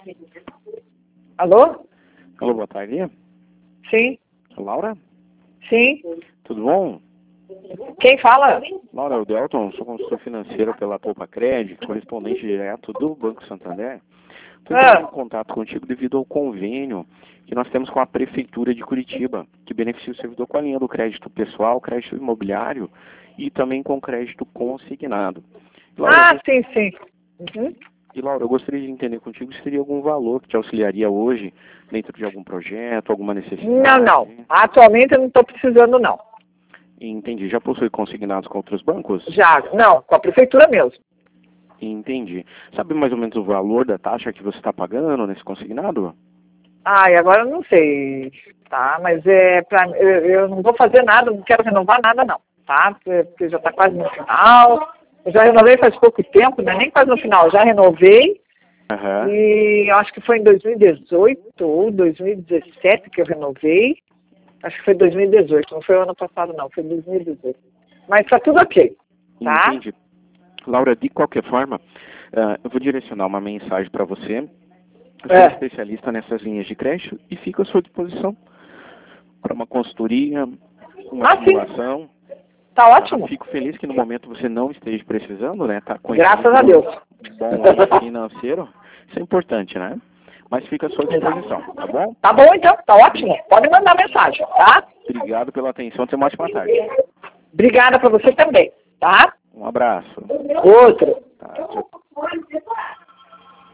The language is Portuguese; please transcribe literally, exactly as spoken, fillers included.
Alô? Alô, boa tarde. Sim, Laura? sim. Tudo bom? Quem fala? Laura, é o Delton, sou consultor financeiro pela Poupa Crédito, correspondente direto do Banco Santander. Estou entrando Ah, em contato contigo devido ao convênio que nós temos com a Prefeitura de Curitiba, que beneficia o servidor com a linha do crédito pessoal, crédito imobiliário e também com crédito consignado. Laura, ah sim, sim. Uhum. E, Laura, eu gostaria de entender contigo se teria algum valor que te auxiliaria hoje dentro de algum projeto, alguma necessidade. Não, não. Atualmente eu não estou precisando, não. Entendi. Já possui consignados com outros bancos? Já, não, com a prefeitura mesmo. Entendi. Sabe mais ou menos o valor da taxa que você está pagando nesse consignado? Ai, agora eu não sei, tá? Mas é pra, eu, eu não vou fazer nada, não quero renovar nada, não, tá? Porque porque já está quase no final. Eu já renovei faz pouco tempo, né? Nem quase no final, já renovei. Aham. E eu acho que foi em dois mil e dezoito ou dois mil e dezessete que eu renovei. Acho que foi dois mil e dezoito, não foi o ano passado não, foi dois mil e dezoito. Mas tá tudo ok, tá? Entendi. Laura, de qualquer forma, ah, eu vou direcionar uma mensagem para você. Eu sou É. especialista nessas linhas de crédito e fico à sua disposição para uma consultoria, uma Ah, sim, simulação. tá Tá? ótimo. Fico feliz que no momento você não esteja precisando, né? Tá Graças coincidindo a Deus. um bom ano financeiro. Isso é importante, né? Mas fica à sua disposição, tá bom? Tá bom então, tá ótimo. Pode mandar mensagem, tá? Obrigado pela atenção. Tenha uma ótima tarde. Obrigada pra você também, tá? Um abraço. Outro. Tá, tchau.